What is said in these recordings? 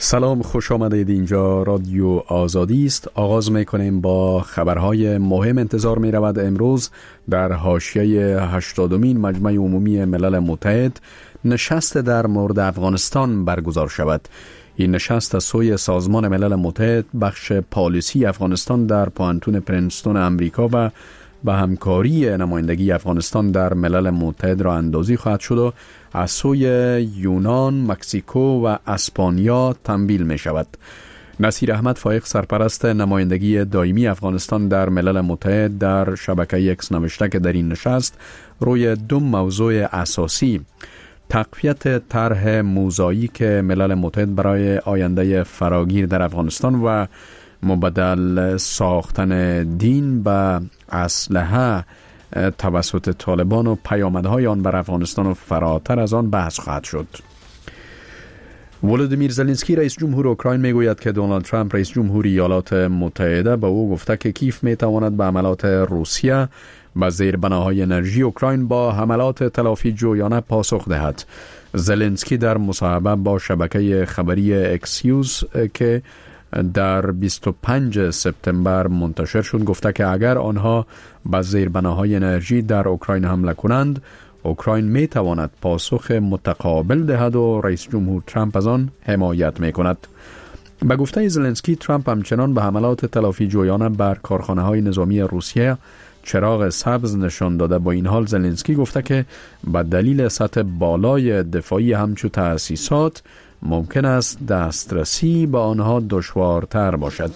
سلام، خوش آمدید. اینجا رادیو آزادی است. آغاز میکنیم با خبرهای مهم. انتظار می رود امروز در حاشیه 80مین مجمع عمومی ملل متحد نشست در مورد افغانستان برگزار شود. این نشست از سوی سازمان ملل متحد بخش پالیسی افغانستان در پوانتون پرینستون امریکا و به همکاری نمایندگی افغانستان در ملل متحد را اندازی خواهد شد و از سوی یونان، مکزیکو و اسپانیا تمویل می شود. نصیر احمد فایق، سرپرست نمایندگی دائمی افغانستان در ملل متحد، در شبکه اکس نوشته که در این نشست روی دو موضوع اساسی، تقویت طرح موزاییک ملل متحد برای آینده فراگیر در افغانستان و مبدل ساختن دین به اسلحه توسط طالبان و پیامدهای آن بر افغانستان و فراتر از آن بحث خواهد شد. ولودیمیر زلنسکی رئیس جمهور اوکراین میگوید که دونالد ترامپ رئیس جمهور ایالات متحده به او گفته که کیف میتواند به حملات روسیه و زیربناهای انرژی اوکراین با حملات تلافی جویانه پاسخ دهد. زلنسکی در مصاحبه با شبکه خبری اکسیوس که در 25 سپتامبر منتشر شد گفته که اگر آنها به زیربناهای انرژی در اوکراین حمله کنند، اوکراین می تواند پاسخ متقابل دهد و رئیس جمهور ترامپ از آن حمایت می کند. به گفته زلنسکی، ترامپ همچنان به حملات تلافی جویانه بر کارخانه های نظامی روسیه چراغ سبز نشان داده. با این حال زلنسکی گفته که به دلیل سطح بالای دفاعی همچو تأسیسات ممکن است دسترسی به آنها دشوارتر باشد.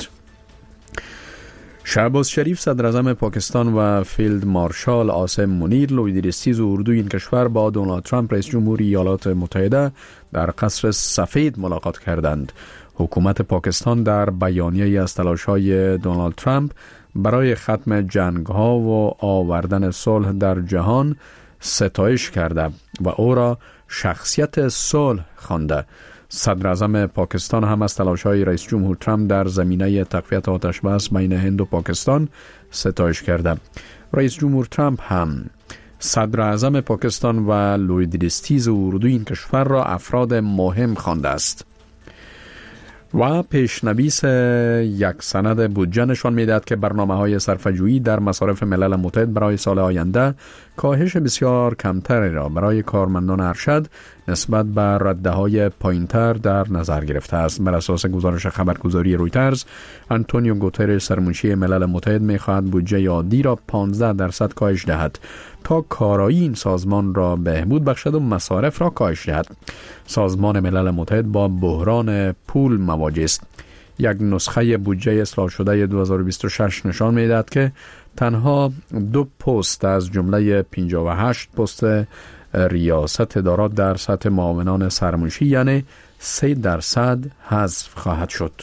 شهباز شریف، صدر اعظم پاکستان و فیلد مارشال عاصم منیر، لویدیرستیز اردو این کشور با دونالد ترامپ رئیس جمهور ایالات متحده در قصر سفید ملاقات کردند. حکومت پاکستان در بیانیه‌ای از تلاش‌های دونالد ترامپ برای ختم جنگ‌ها و آوردن صلح در جهان ستایش کرده و او را شخصیت صلح خوانده. صدر اعظم پاکستان هم از تلاش‌های رئیس جمهور ترامپ در زمینه تقویت آتش‌بس بین هند و پاکستان ستایش کرده. رئیس جمهور ترامپ هم صدر اعظم پاکستان و لویدیرستیز اردو این کشور را افراد مهم خوانده است. و پیشنویس یک سند بودجه نشان می‌دهد که برنامه‌های صرفه‌جویی در مصارف ملل متحد برای سال آینده کاهش بسیار کمتری را برای کارمندان ارشد نسبت به رده‌های پایین‌تر در نظر گرفته است. بر اساس گزارش خبرگزاری رویترز، آنتونیو گوترش، سرمنشی ملل متحد می‌خواهد بودجه عادی را 15% کاهش دهد تا کارایی این سازمان را بهبود بخشد و مصارف را کاهش دهد. سازمان ملل متحد با بحران پول مواجه است. یک نسخه بودجه اصلاح شده 2026 نشان می‌دهد که تنها 2 پست از جمله 58 پست ریاست ادارات در سطح معاونان سرمنشی یعنی 3% حذف خواهد شد.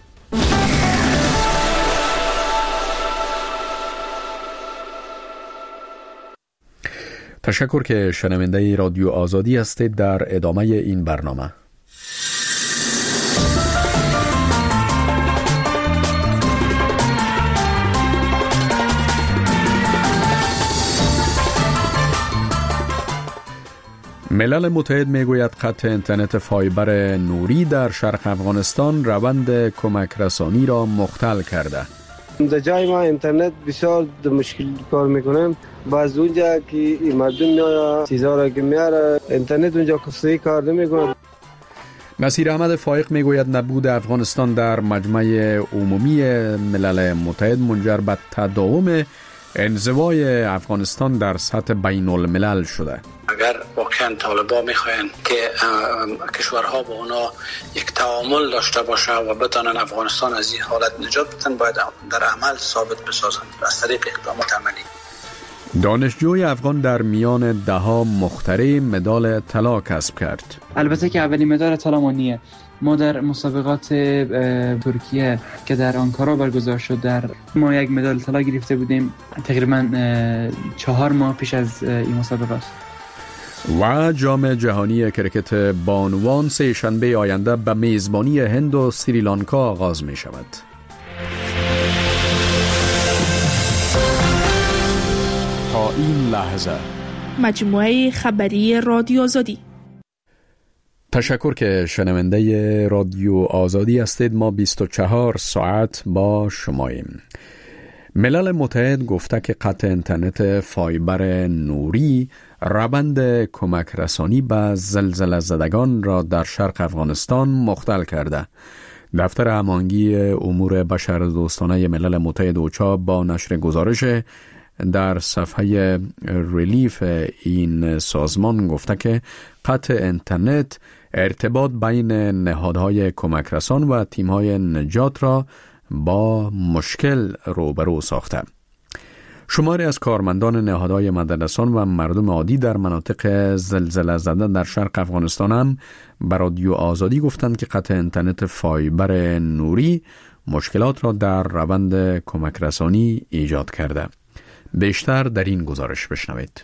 تشکر که شنونده رادیو آزادی هستید. در ادامه این برنامه ملل متحد میگوید خط اینترنت فایبر نوری در شرق افغانستان روند کمک رسانی را مختل کرده. در جای ما اینترنت بسیار مشکل کار میکنم. باز اونجا که مردم میاد چیزا را که میاره اینترنت اونجا کسی کار نمیکنه. نصیر احمد فایق میگوید نبود افغانستان در مجمع عمومی ملل متحد منجر به تداوم انزوای افغانستان در سطح بین الملل شده. اگر واقعا طالبان میخواین که کشورها با اونا یک تعامل داشته باشه و بتونن افغانستان از این حالت نجات بدن، باید در عمل ثابت بسازن از طریق اقدامات عملی. دانشجوی افغان در میان دهها مخترع مدال طلا کسب کرد. البته که اولین مدال طلا مانیه. ما در مسابقات ترکیه که در آنکارا برگزار شد ما یک مدال طلا گرفته بودیم تقریبا 4 ماه پیش از این مسابقات. و جام جهانی کرکت بانوان سه شنبه آینده به میزبانی هند و سریلانکا آغاز می شود. تا این لحظه مجموعه خبری رادیو آزادی. تشکر که شنونده رادیو آزادی هستید. ما 24 ساعت با شماییم. ملل متحد گفته که قطع اینترنت فایبر نوری روند کمک رسانی به زلزله زدگان را در شرق افغانستان مختل کرده. دفتر هماهنگی امور بشردوستانه ملل متحد اوچا با نشر گزارش در صفحه ریلیف این سازمان گفته که قطع اینترنت ارتباط بین نهادهای کمک رسان و تیم‌های نجات را با مشکل روبرو ساخته. شماری از کارمندان نهادهای مددرسان و مردم عادی در مناطق زلزله زده در شرق افغانستان هم به رادیو آزادی گفتند که قطع اینترنت فایبر نوری مشکلات را در روند کمک رسانی ایجاد کرده. بیشتر در این گزارش بشنوید.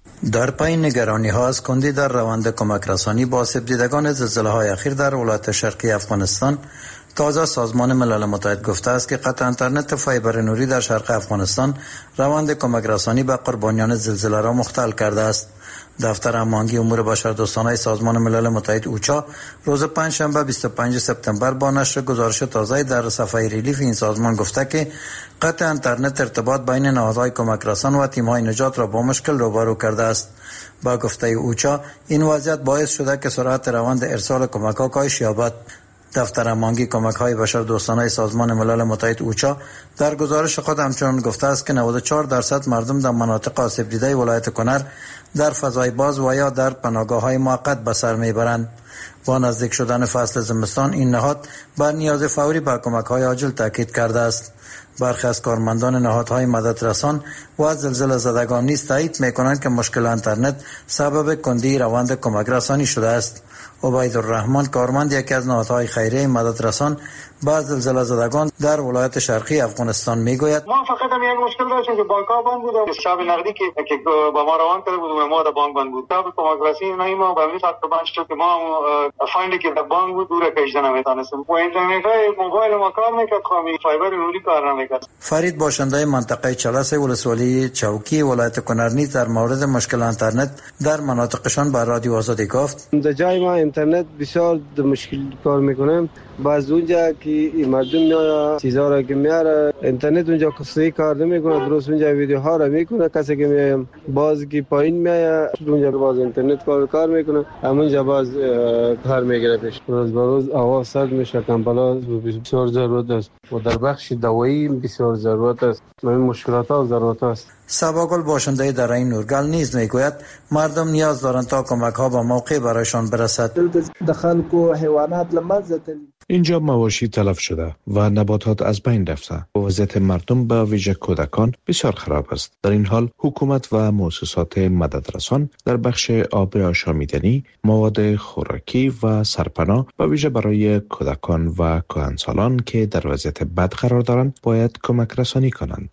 در پای نگرانی ها از کندی در روند کمک رسانی با آسیب دیدگان زلزله های اخیر در ولایت شرقی افغانستان، تازه سازمان ملل متحد گفته است که قطع اینترنت فایبر نوری در شرق افغانستان روند کمک رسانی به قربانیان زلزله را مختل کرده است. دفتر هماهنگی امور بشردوستانه سازمان ملل متحد اوچا روز پنجشنبه 25 سپتامبر با نشر گزارش تازه در صفحه ریلیف این سازمان گفته که قطع اینترنت ارتباط بین نهادهای کمک رسان و تیم‌های نجات را با مشکل روبرو کرده است. با گفته اوچا این وضعیت باعث شده که سرعت روند ارسال کمک‌ها کاهش یابد. دفتر هماهنگی کمک‌های بشردوستانه سازمان ملل متحد اوچا در گزارش خود همچنان گفته است که 94% مردم در مناطق آسیب دیده ولایت کنر در فضای باز و یا در پناهگاه‌های موقت به سر میبرند. با نزدیک شدن فصل زمستان این نهاد بر نیاز فوری به کمک‌های عاجل تاکید کرده است. برخی از کارمندان نهادهای مددرسان و زلزله زدگان نیز تایید می‌کنند که مشکل اینترنت سبب کندی روند کمک رسانی شده است. عبیدالرحمن کارمند یکی از نهادهای خیریه مددرسان با زلزله زدگان در ولایت شرقی افغانستان میگوید: ما فقط هم یک مشکل داشتیم که بانک‌ها بند بود، حساب نقدی که با ما روان کرده بود ما در بانک بند بود. تا کمک رسانی نه ما به همین ساعت بند شد که ما فایندی که در بانک بود دور کشیدن نمیتونستیم. و اینترنت‌های موبایل ما کار نمیکرد، خامی فایبر نوری کار نمیکرد. فرید باشنده منطقه چلس ولسوالی چوکی ولایت کنر نیز در مورد مشکل اینترنت در مناطقشان به رادیو آزادی گفت: در جای ما اینترنت بسیار مشکل کار میکنه. باز اونجا که مردم میاد چیزا را که میاره اینترنت اونجا کسی کار نمیکنه، درست اونجا ویدیوها را میکنه. کسی که میاد باز که پایین میاد اونجا باز اینترنت کار میکنه، همونجا باز کار میگیره. پیش روز به روز هوا سرد میشه، کمبلا بسیار ضرورت است و در بخش دوایی بسیار ضرورت است. این مشکلات ها و ضرورت است. سباگل باشنده در این نورگل نیز میگوید مردم نیاز دارند تا کمک ها با موقع برایشان برسد. خلق و حیوانات لمزه اینجا مواشی تلف شده و نباتات از بین رفته. وضعیت مردم به ویژه کودکان بسیار خراب است. در این حال حکومت و مؤسسات مددرسان در بخش آب آشامیدنی، مواد خوراکی و سرپناه به ویژه برای کودکان و کهنسالان که در وضعیت بد قرار دارند باید کمک رسانی کنند.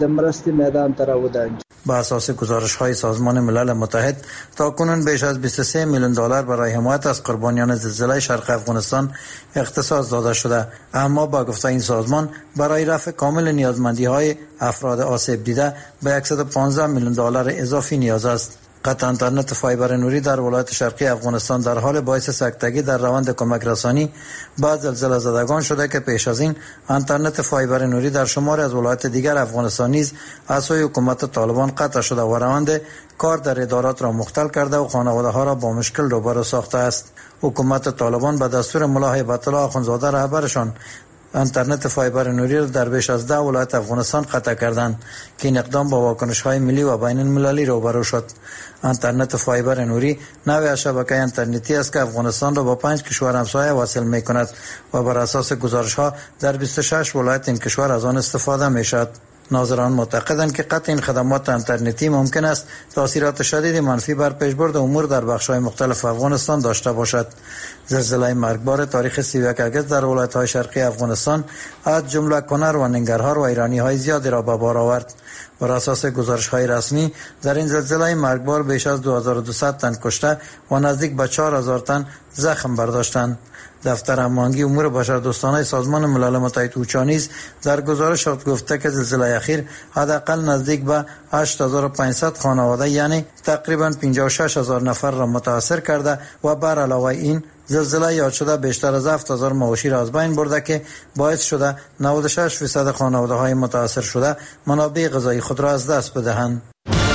با اساس گزارش‌های سازمان ملل متحد تاکنون بیش از 23 میلیون دلار برای حمایت از قربانیان زلزله شرق افغانستان اختصاص داده شده، اما با گفته این سازمان برای رفع کامل نیازمندی‌های افراد آسیب دیده به 115 میلیون دلار اضافی نیاز است. قطع اینترنت فایبر نوری در ولایت شرقی افغانستان در حال باعث سکتگی در روند کمک رسانی با زلزله زدگان شده که پیش از این اینترنت فایبر نوری در شماری از ولایت دیگر افغانستان نیز از سوی حکومت طالبان قطع شده و روند کار در ادارات را مختل کرده و خانواده ها را با مشکل روبرو ساخته است. حکومت طالبان به دستور ملا هیبت الله آخوندزاده رهبرشان اینترنت فایبر نوری را در بیش از 10 ولایت افغانستان قطع کردند که این اقدام با واکنش‌های ملی و بین المللی روبرو شد. اینترنت فایبر نوری نوع شبکه اینترنتی است که افغانستان را با 5 کشور همسایه وصل می‌کند و بر اساس گزارش‌ها در 26 ولایت این کشور از آن استفاده می‌شود. ناظران معتقدند که قطع این خدمات اینترنتی ممکن است تاثیرات شدید منفی بر پیشبرد امور در بخش‌های مختلف افغانستان داشته باشد. زلزله مرگبار تاریخ 31 اگست در ولایت‌های شرقی افغانستان از جمله کنر و ننگرهار و ایرانی‌های زیادی را به بار آورد. بر اساس گزارش‌های رسمی در این زلزله مرگبار بیش از 2200 تن کشته و نزدیک به 4000 تن زخم برداشتند. دفتر هماهنگی امور بشردوستانه سازمان ملل متحد اوچا نیز در گزارشات گفته که زلزله اخیر حداقل نزدیک به 8500 خانواده یعنی تقریبا 56000 نفر را متاثر کرده و بر علاوه این زلزله یاد شده بیشتر از 7000 مواشی را از بین برده که باعث شده 96% خانواده های متاثر شده منابع غذایی خود را از دست بدهند.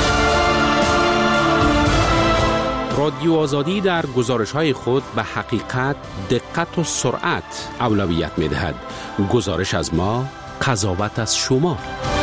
رادیو آزادی در گزارش‌های خود به حقیقت، دقت و سرعت اولویت می‌دهد. گزارش از ما، قضاوت از شما.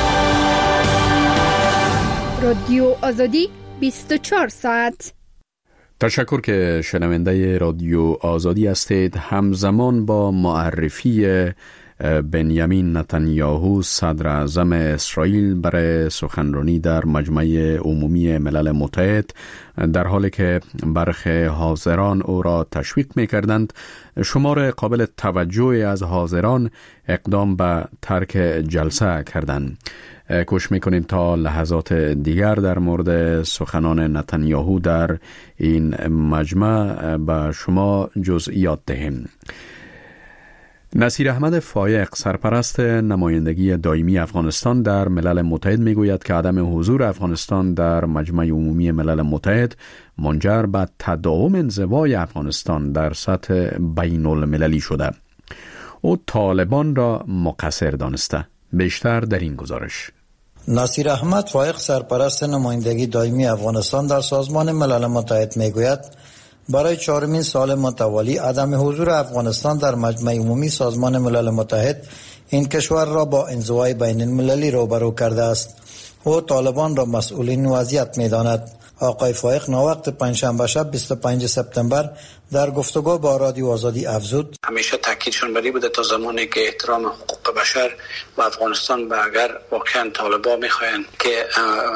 رادیو آزادی 24 ساعت. تشکر که شنونده رادیو آزادی هستید. همزمان با معرفی بنیامین نتانیاهو صدر اعظم اسرائیل برای سخنرانی در مجمع عمومی ملل متحد، در حالی که برخی حاضران او را تشویق می کردند، شمار قابل توجهی از حاضران اقدام به ترک جلسه کردند. کوشش میکنیم تا لحظات دیگر در مورد سخنان نتانیاهو در این مجمع به شما جزئیات دهیم. نصیر احمد فایق، سرپرست نمایندگی دائمی افغانستان در ملل متحد، میگوید که عدم حضور افغانستان در مجمع عمومی ملل متحد منجر به تداوم انزوای افغانستان در سطح بین المللی شده. او طالبان را مقصر دانسته. بیشتر در این گزارش. نصیر احمد فایق، سرپرست نمایندگی دائمی افغانستان در سازمان ملل متحد میگوید برای 4مین سال متوالی عدم حضور افغانستان در مجمع عمومی سازمان ملل متحد این کشور را با انزوای بین المللی روبرو کرده است. او طالبان را مسئولین وضعیت می‌داند. آقای فایق ناوقت پنجشنبه شب 25 سپتامبر در گفتگو با رادیو آزادی افزود: همیشه تاکیدشون بری بوده تا زمانی که احترام حقوق بشر و افغانستان و اگر واقعا طالبان میخواین که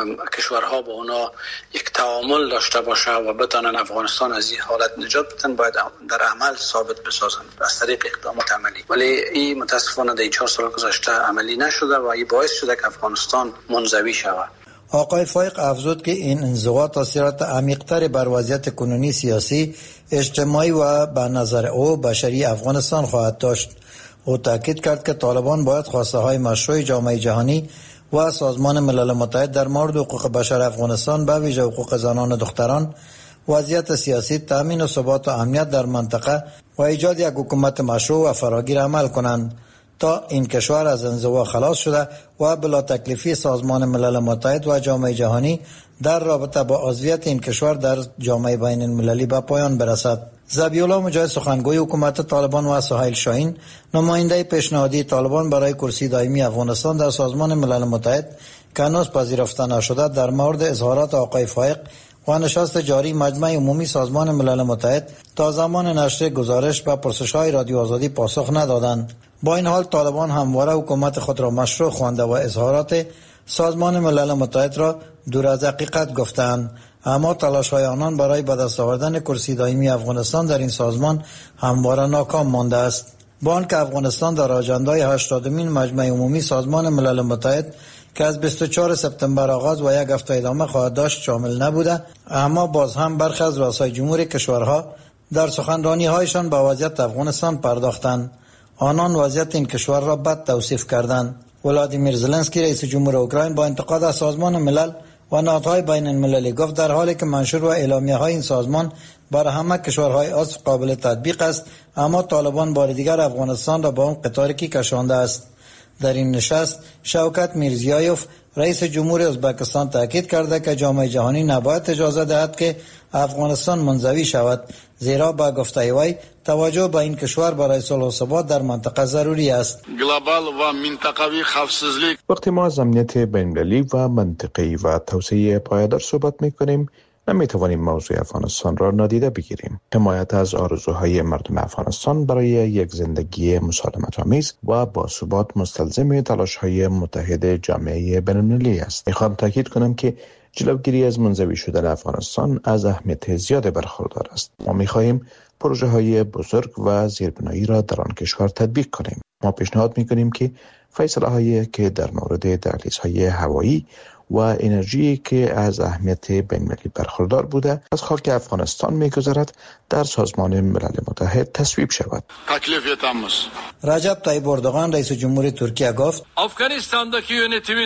کشورها با اونا یک تعامل داشته باشه و بتونن افغانستان از این حالت نجات بدن، باید در عمل ثابت بسازن از طریق اقدامات عملی. ولی این متاسفانه در 4 سال گذشته عملی نشده و این باعث شده که افغانستان منزوی شود. آقای فایق افزود که این انزوا تاثیرات عمیق‌تر بر وضعیت کنونی سیاسی، اجتماعی و به نظر او بشری افغانستان خواهد داشت. او تاکید کرد که طالبان باید خواسته های مشروع جامعه جهانی و سازمان ملل متحد در مورد حقوق بشر افغانستان، به ویژه حقوق زنان و دختران، وضعیت سیاسی، تامین و ثبات و امنیت در منطقه و ایجاد یک حکومت مشروع و فراگیر عمل کنند تا این کشور از انزوا خلاص شده و بلا تکلیفی سازمان ملل متحد و جامعه جهانی در رابطه با عضویت این کشور در جامعه بین المللی به پایان برسد. ذبیح الله مجاهد، سخنگوی حکومت طالبان، و سهیل شاهین، نماینده پیشنهادی طالبان برای کرسی دائمی افغانستان در سازمان ملل متحد که هنوز پذیرفته نشده، در مورد اظهارات آقای فایق و نشست جاری مجمع عمومی سازمان ملل متحد تا زمان نشر گزارش به پرسش‌های رادیو آزادی پاسخ ندادند. با این حال طالبان همواره حکومت خود را مشروع خوانده و اظهارات سازمان ملل متحد را دور از حقیقت گفتند، اما تلاش‌های آنان برای به دست آوردن کرسی دائمی افغانستان در این سازمان همواره ناکام مانده است. با آنکه افغانستان در آژاندای 80مین مجمع عمومی سازمان ملل متحد که از 24 سپتامبر آغاز و یک هفته ادامه خواهد داشت شامل نبوده، اما باز هم برخی از رؤسای جمهور کشورها در سخنرانی‌هایشان به وضعیت افغانستان پرداختند. آنان وضعیت این کشور را بد توصیف کردند. ولادیمیر زلنسکی، رئیس جمهور اوکراین، با انتقاد از سازمان ملل و نهادهای بین المللی گفت در حالی که منشور و اعلامیه‌های این سازمان برای همه کشورهای عضو قابل تطبیق است، اما طالبان بار دیگر افغانستان را به اون قطارکی کشانده است. در این نشست شوکت میرزیایوف، رئیس جمهور ازبکستان، تاکید کرده که جامعه جهانی نباید اجازه دهد که افغانستان منزوی شود، زیرا با گفته وی توجه به این کشور برای صلح و ثبات در منطقه ضروری است. گلوبال و منطقوی خودسازی. وقتی ما از امنیت بین‌المللی و منطقی و توسعه پایدار صحبت می‌کنیم، نمی‌توانیم موضوع افغانستان را نادیده بگیریم. حمایت از آرزوهای مردم افغانستان برای یک زندگی مسالمت‌آمیز و باثبات مستلزم تلاش‌های متحد جامعه بین‌المللی است. می‌خوام تاکید کنم که جلوگیری از منزوی شدن افغانستان از اهمیت زیاد برخوردار است. ما می‌خواهیم پروژه‌های بزرگ و زیربنایی را در آن کشور تطبیق کنیم. ما پیشنهاد می‌کنیم که فیصله‌هایی که در مورد دهلیزهای هوایی و انرژی که از اهمیت بین‌المللی برخوردار بوده از خاک افغانستان می‌گذرد در سازمان ملل متحد تصویب شود. تکلیف تام است. رجب طیب اردوغان رئیس جمهور ترکیه گفت افغانستاندaki yönetimin